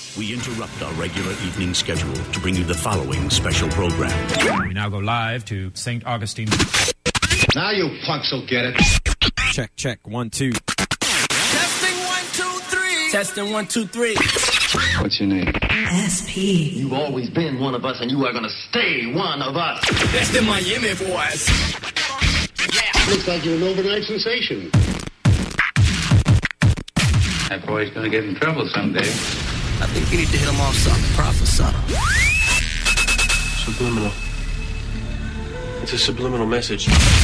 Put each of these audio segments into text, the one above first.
we interrupt our regular evening schedule to bring you the following special program. We now go live to St. Augustine. Now you punks will get it. Check, 1, 2. Testing 1, 2, 3. Testing 1, 2, 3. What's your name? SP. You've always been one of us, and you are gonna stay one of us. That's the Miami boys. Yeah. Looks like you're an overnight sensation. That boy's gonna get in trouble someday. I think you need to hit him off something proper, son. Subliminal. It's a subliminal message.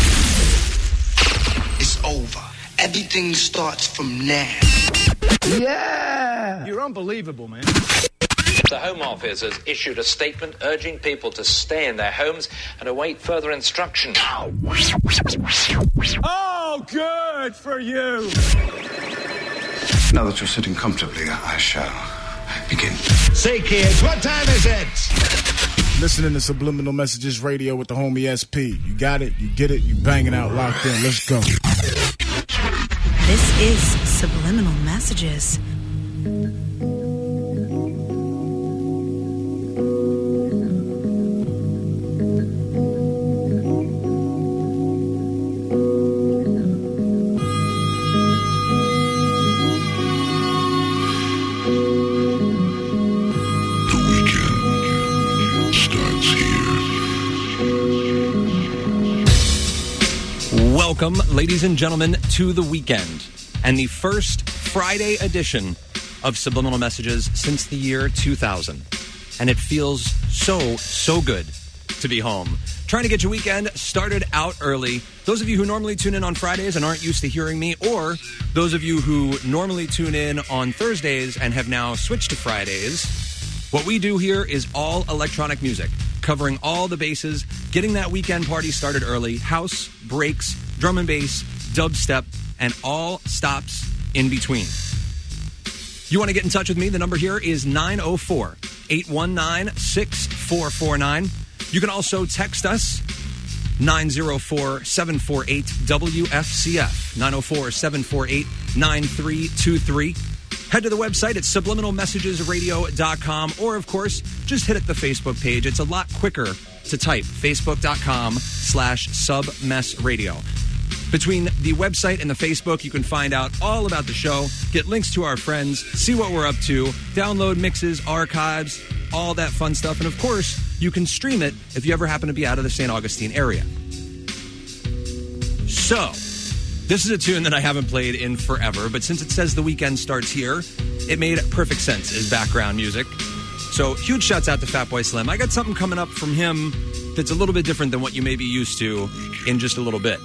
It's over. Everything starts from now. Yeah! You're unbelievable, man. The Home Office has issued a statement urging people to stay in their homes and await further instruction. Oh, good for you! Now that you're sitting comfortably, I shall begin. Say, kids, what time is it? Listening to Subliminal Messages Radio with the homie SP. You got it, you get it, you banging out, locked in. Let's go. This is Subliminal Messages. Welcome, ladies and gentlemen, to the weekend and the first Friday edition of Subliminal Messages since the year 2000. And it feels so good to be home. Trying to get your weekend started out early. Those of you who normally tune in on Fridays and aren't used to hearing me, or those of you who normally tune in on Thursdays and have now switched to Fridays, what we do here is all electronic music, covering all the bases, getting that weekend party started early, house, breaks, drum and bass, dubstep, and all stops in between. You want to get in touch with me? The number here is 904-819-6449. You can also text us, 904-748-WFCF, 904-748-9323. Head to the website at subliminalmessagesradio.com, or, of course, just hit the Facebook page. It's a lot quicker to type, facebook.com/submessradio. Between the website and the Facebook, you can find out all about the show, get links to our friends, see what we're up to, download mixes, archives, all that fun stuff. And, of course, you can stream it if you ever happen to be out of the St. Augustine area. So, this is a tune that I haven't played in forever, but since it says the weekend starts here, it made perfect sense as background music. So, huge shouts out to Fatboy Slim. I got something coming up from him that's a little bit different than what you may be used to in just a little bit.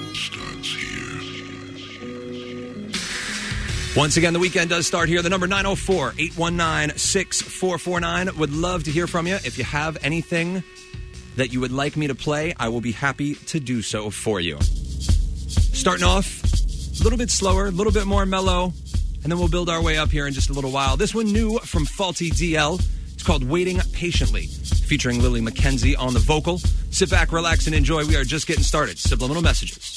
Once again, the weekend does start here. The number 904-819-6449. Would love to hear from you. If you have anything that you would like me to play, I will be happy to do so for you. Starting off a little bit slower, a little bit more mellow, and then we'll build our way up here in just a little while. This one new from Faulty DL. It's called Waiting Patiently, featuring Lily McKenzie on the vocal. Sit back, relax, and enjoy. We are just getting started. Subliminal Messages.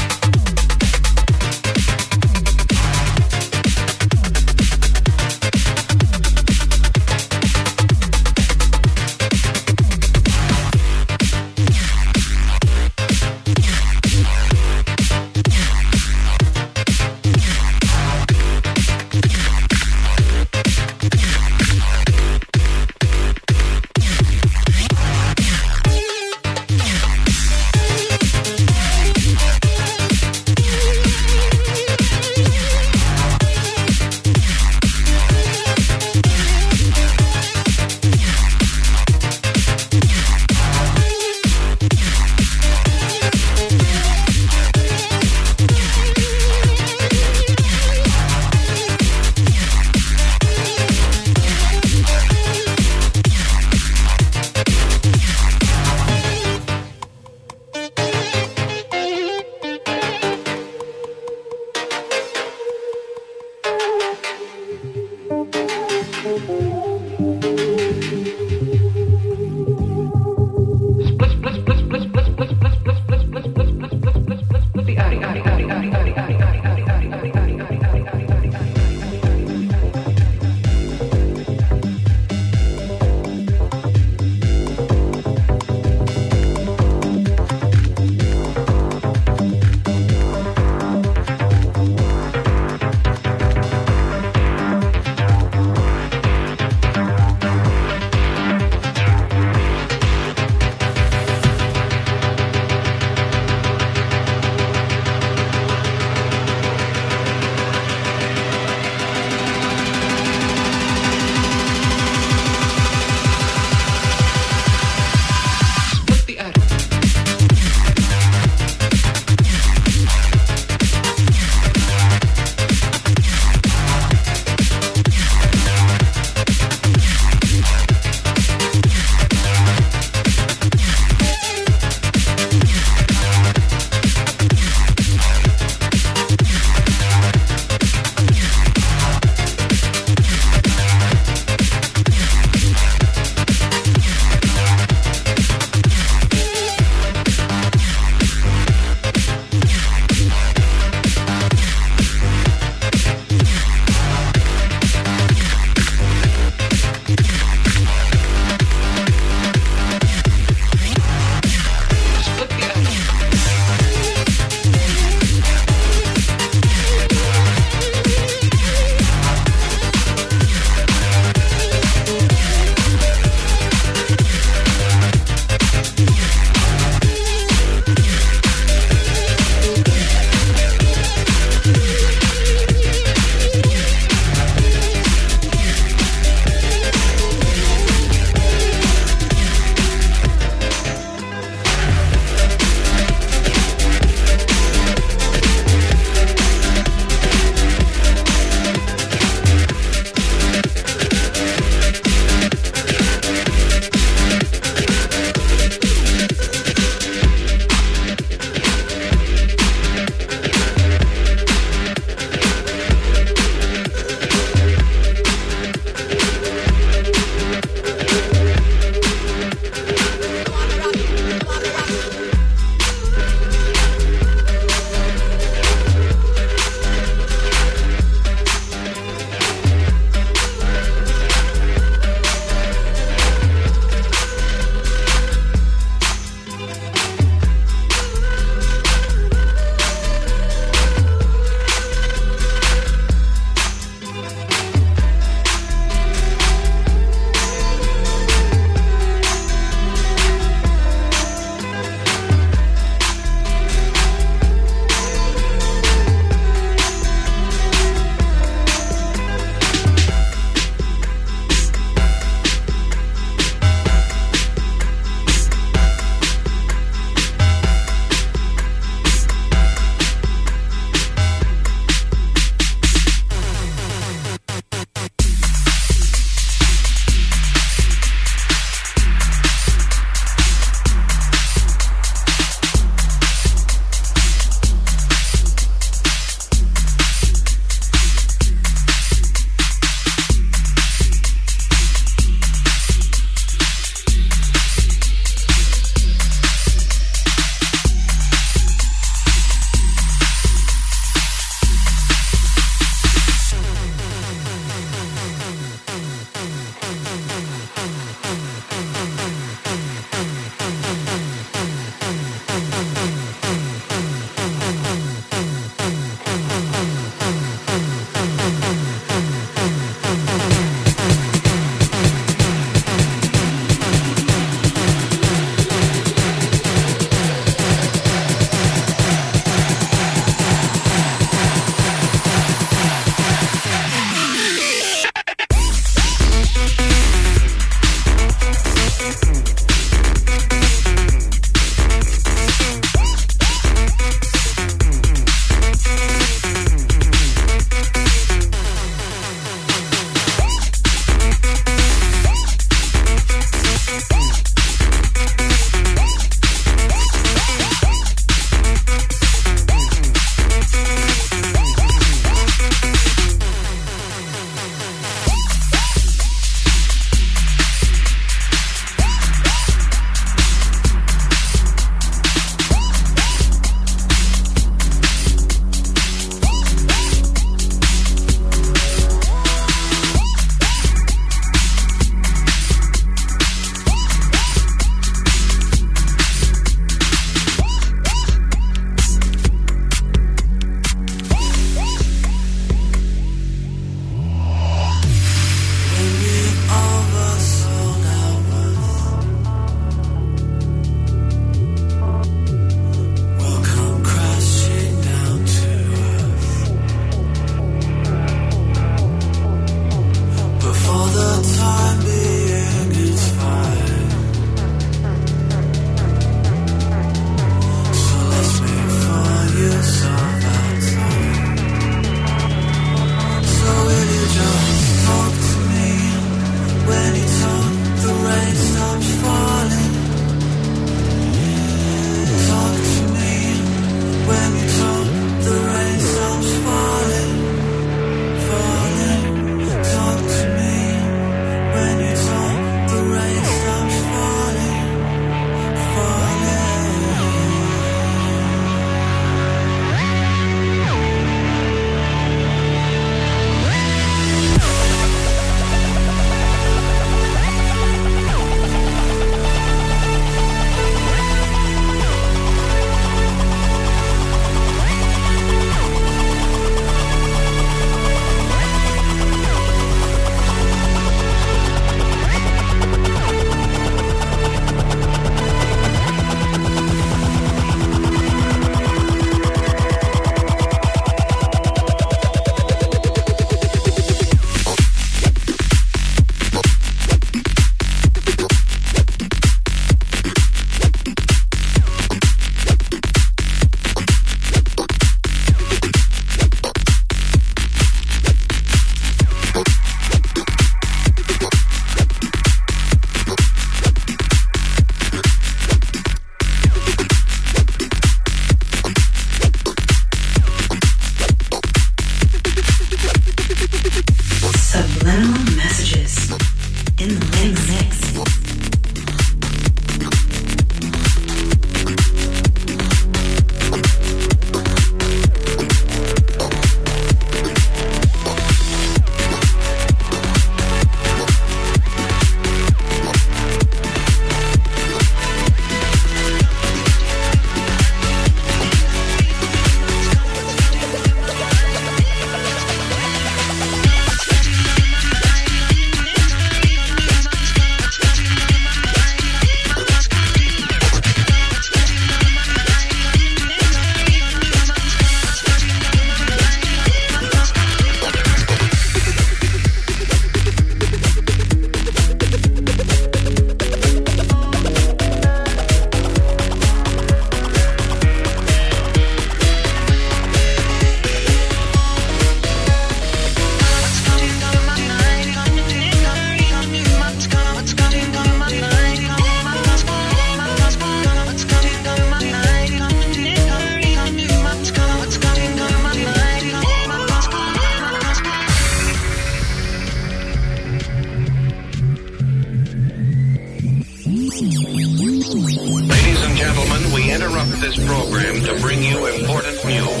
interrupt this program to bring you important news.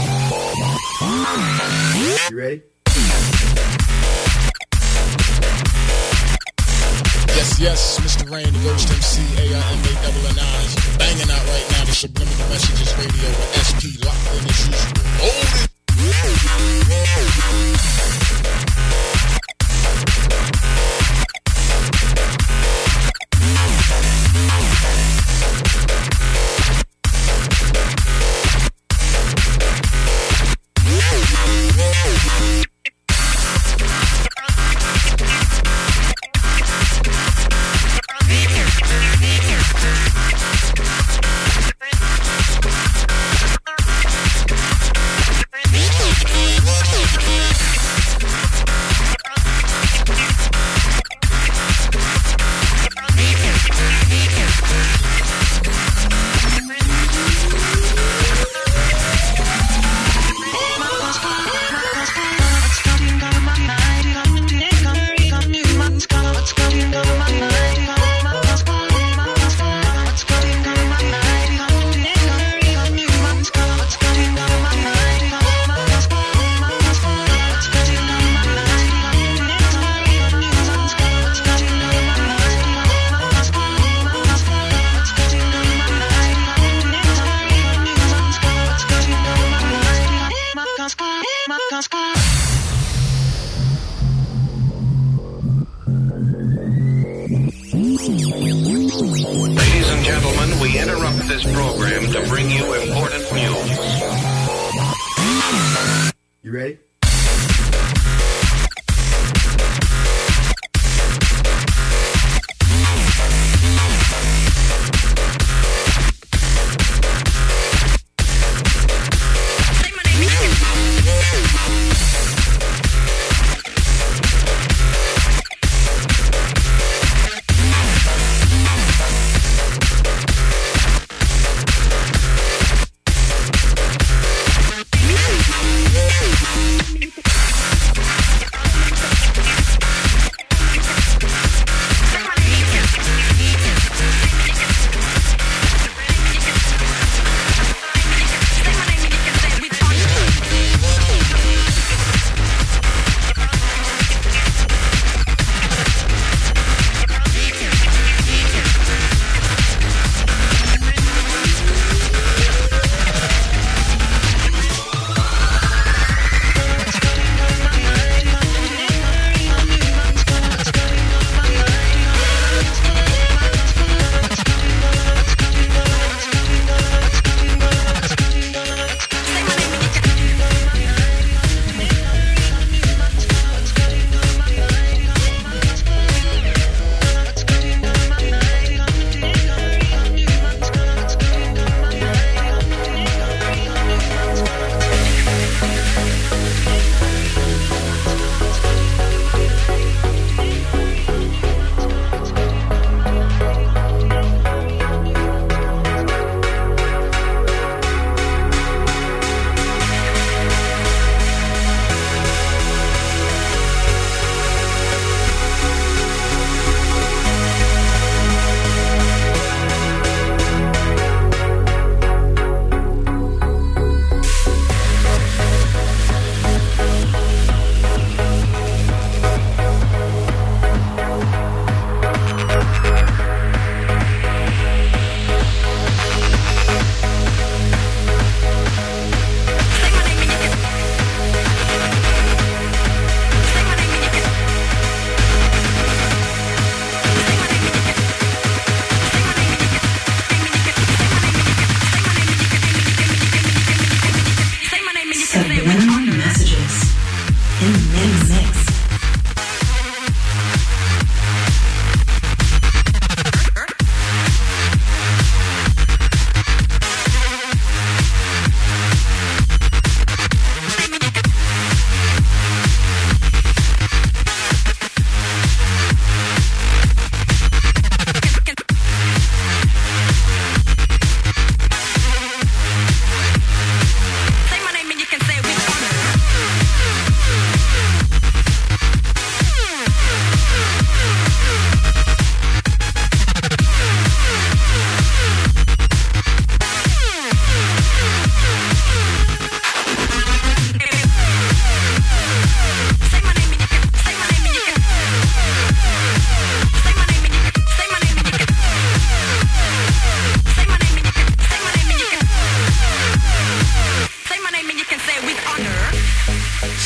You ready? Yes, Mr. Rain, the Ghost MC, AIMA-NNI, banging out right now, the Subliminal Messages Radio with SP locked in as usual. Hold it! Ladies and gentlemen, we interrupt this program to bring you important news. You ready?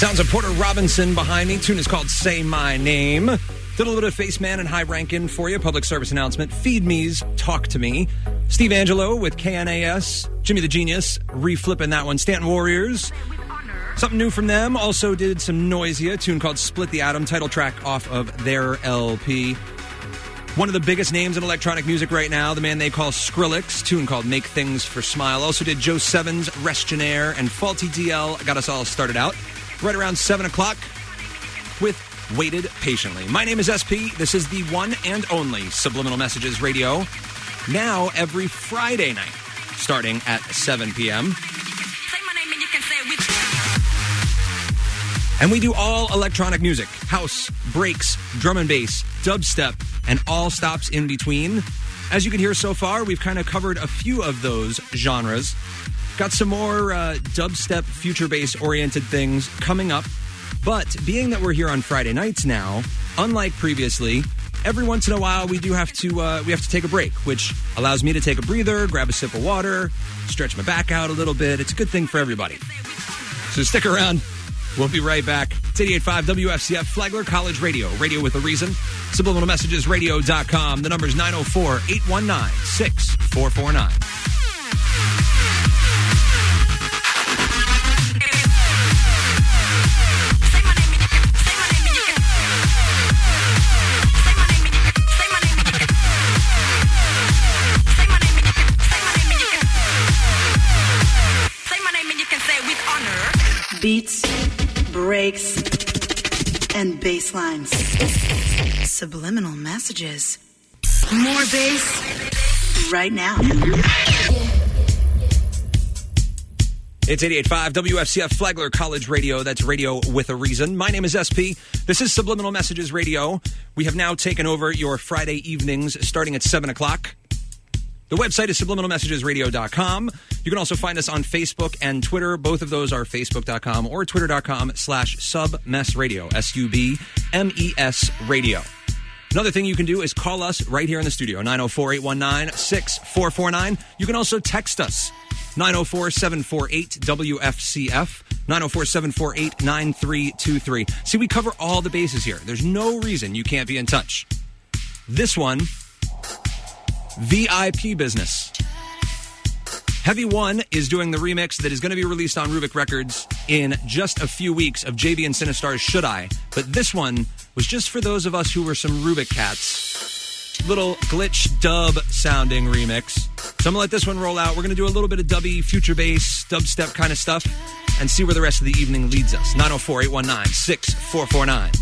Sounds of Porter Robinson behind me. Tune is called Say My Name. Did a little bit of Face Man and High Rankin' for you. Public service announcement. Feed Me's Talk to Me. Steve Angelo with KNAS. Jimmy the Genius reflipping that one. Stanton Warriors. Something new from them. Also did some Noisia. Tune called Split the Atom. Title track off of their LP. One of the biggest names in electronic music right now, the man they call Skrillex, tune called Make Things for Smile. Also did Joe Sevens, Restionaire, and Faulty DL got us all started out right around 7 o'clock with Waited Patiently. My name is SP. This is the one and only Subliminal Messages Radio. Now every Friday night, starting at 7 p.m. Say my name and you can say it with And we do all electronic music, house, breaks, drum and bass, dubstep, and all stops in between. As you can hear so far, we've kind of covered a few of those genres. Got some more dubstep, future bass oriented things coming up. But being that we're here on Friday nights now, unlike previously, every once in a while we do have to take a break, which allows me to take a breather, grab a sip of water, stretch my back out a little bit. It's a good thing for everybody. So stick around. We'll be right back. It's 88.5 WFCF, Flagler College Radio. Radio with a reason. SubliminalMessagesRadio.com. The number's 904-819-6449. Beats, breaks, and bass lines. Subliminal messages. More bass right now. It's 88.5 WFCF Flagler College Radio. That's radio with a reason. My name is SP. This is Subliminal Messages Radio. We have now taken over your Friday evenings starting at 7 o'clock. The website is subliminalmessagesradio.com. You can also find us on Facebook and Twitter. Both of those are facebook.com or twitter.com/submessradio, SUBMES radio. Another thing you can do is call us right here in the studio, 904-819-6449. You can also text us, 904-748-WFCF, 904-748-9323. See, we cover all the bases here. There's no reason you can't be in touch. This one, VIP Business. Heavy One is doing the remix that is going to be released on Rubik Records in just a few weeks of JB and Sinistar's Should I. But this one was just for those of us who were some Rubik cats. Little glitch dub sounding remix. So I'm going to let this one roll out. We're going to do a little bit of dubby, future bass, dubstep kind of stuff and see where the rest of the evening leads us. 904-819-6449.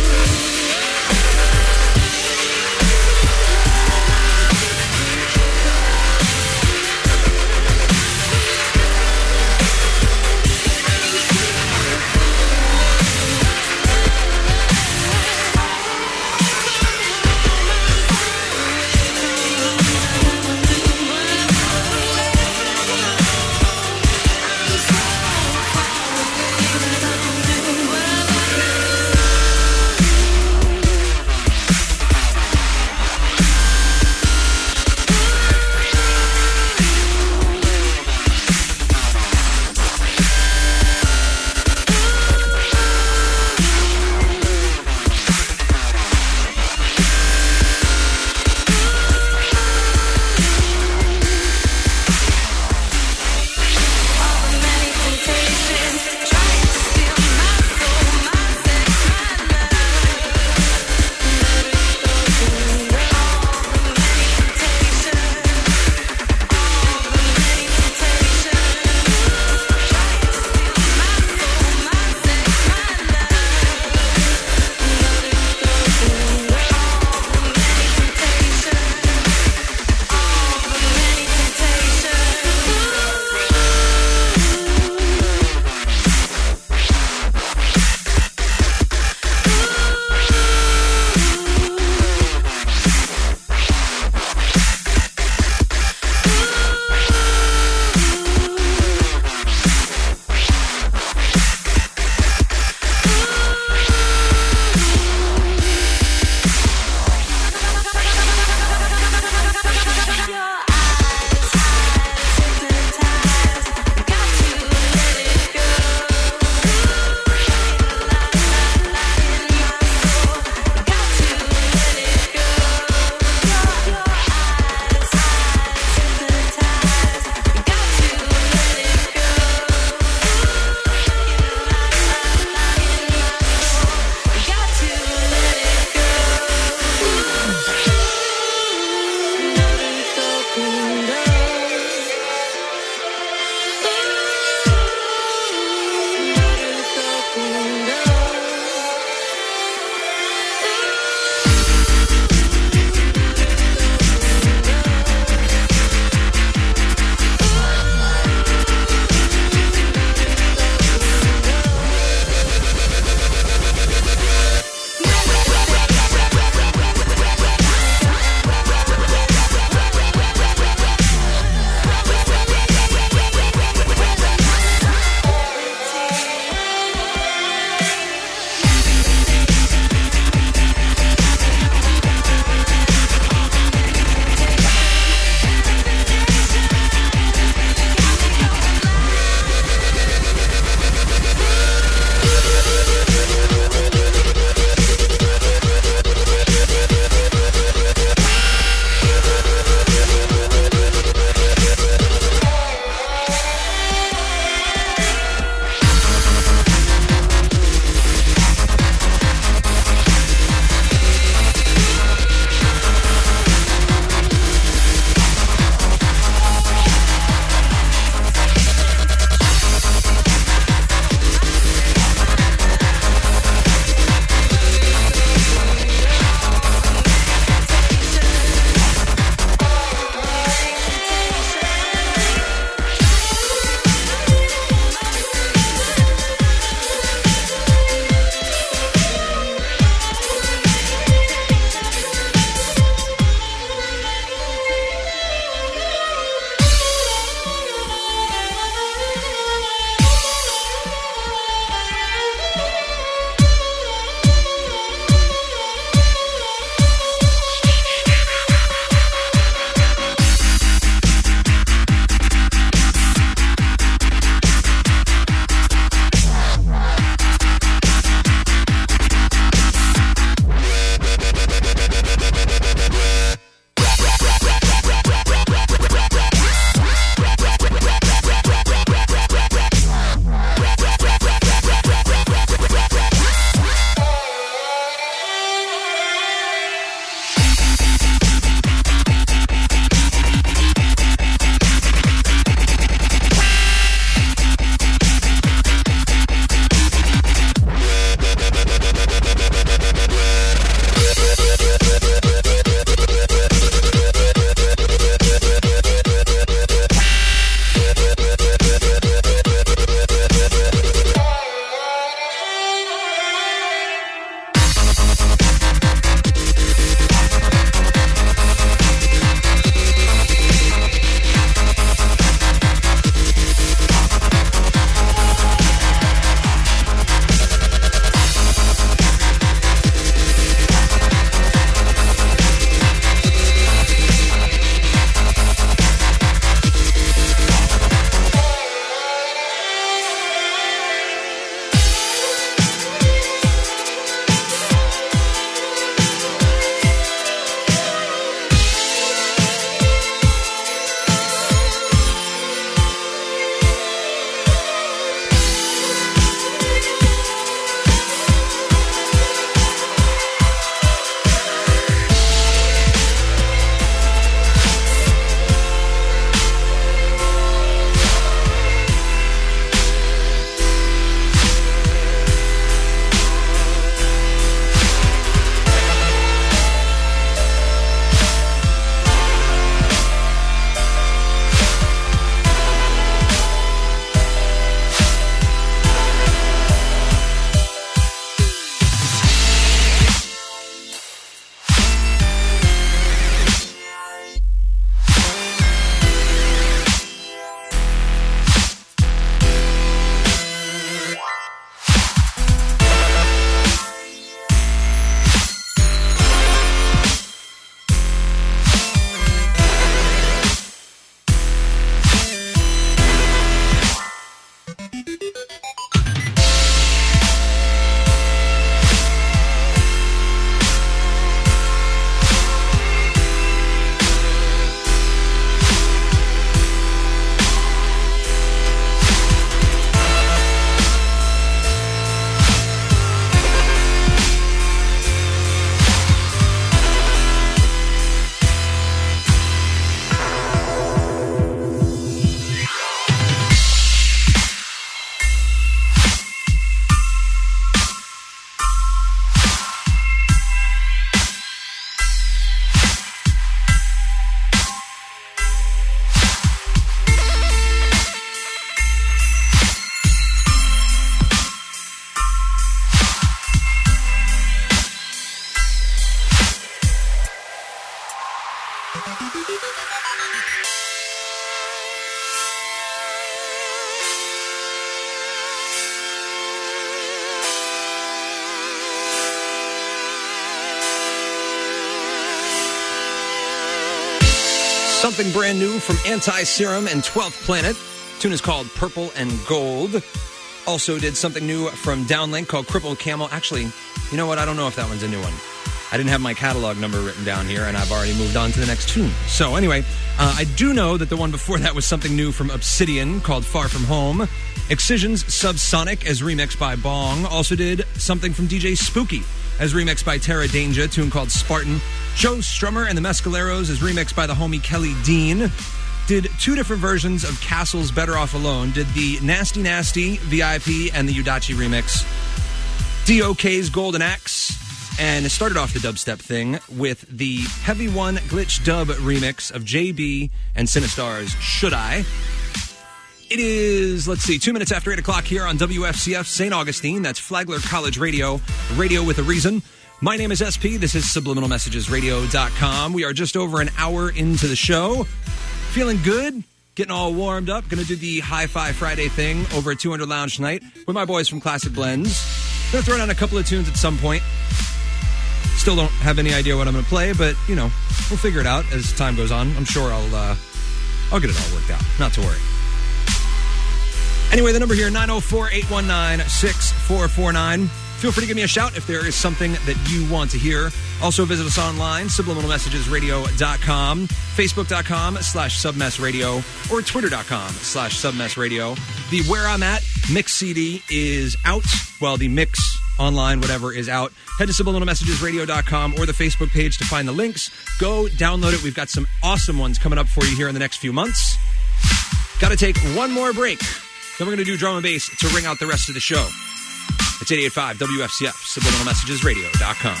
Something brand new from Anti-Serum and 12th Planet. The tune is called Purple and Gold. Also did something new from Downlink called Crippled Camel. Actually, you know what? I don't know if that one's a new one. I didn't have my catalog number written down here, and I've already moved on to the next tune. So anyway, I do know that the one before that was something new from Obsidian called Far From Home. Excision's Subsonic as remixed by Bong. Also did something from DJ Spooky as remixed by Terra Danger, a tune called Spartan. Joe Strummer and the Mescaleros as remixed by the homie Kelly Dean. Did two different versions of Castle's Better Off Alone. Did the Nasty Nasty VIP and the Udachi remix. DOK's Golden Axe. And it started off the dubstep thing with the Heavy One Glitch Dub remix of JB and Sinistar's Should I. It is, 2 minutes after 8 o'clock here on WFCF St. Augustine. That's Flagler College Radio, radio with a reason. My name is SP. This is SubliminalMessagesRadio.com. We are just over an hour into the show. Feeling good, getting all warmed up. Going to do the Hi-Fi Friday thing over at 200 Lounge tonight with my boys from Classic Blends. Going to throw down a couple of tunes at some point. Still don't have any idea what I'm going to play, but, you know, we'll figure it out as time goes on. I'm sure I'll get it all worked out. Not to worry. Anyway, the number here, 904-819-6449. Feel free to give me a shout if there is something that you want to hear. Also, visit us online, subliminalmessagesradio.com, facebook.com/submessradio, or twitter.com/submessradio. The Where I'm At mix CD is out. Well, the mix online, whatever, is out. Head to subliminalmessagesradio.com or the Facebook page to find the links. Go download it. We've got some awesome ones coming up for you here in the next few months. Got to take one more break. Then we're going to do drum and bass to ring out the rest of the show. It's 88.5 WFCF, subliminalmessagesradio.com.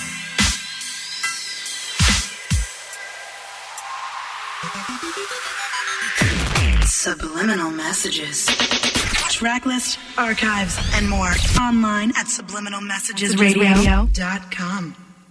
Subliminal Messages. Track list, archives, and more. Online at subliminalmessagesradio.com.